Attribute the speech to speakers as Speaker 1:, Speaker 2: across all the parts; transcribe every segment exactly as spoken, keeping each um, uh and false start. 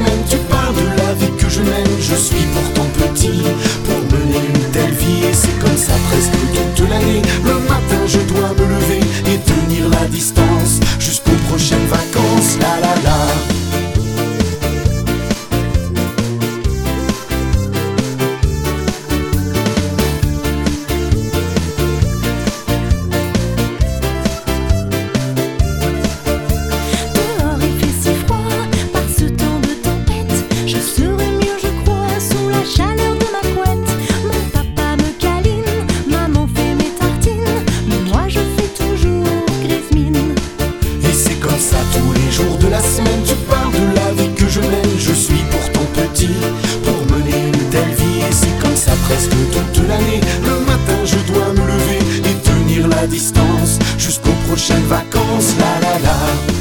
Speaker 1: semaine. Tu parles de la vie que je mène, je suis pourtant petit pour mener une telle vie. Et c'est comme ça presque toute l'année. Le matin je dois me lever et tenir la distance jusqu'aux prochaines vacances. La la la. Tu parles de la vie que je mène, je suis pourtant petit pour mener une telle vie. Et c'est comme ça presque toute l'année. Le matin je dois me lever et tenir la distance jusqu'aux prochaines vacances. La la la.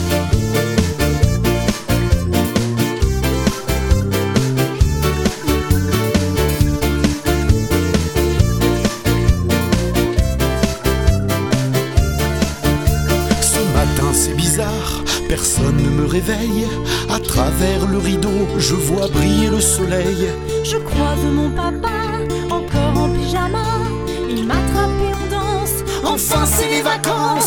Speaker 1: C'est bizarre, personne ne me réveille. À travers le rideau, je vois briller le soleil.
Speaker 2: Je croise mon papa, encore en pyjama. Il m'attrape et on danse.
Speaker 1: Enfin c'est les vacances.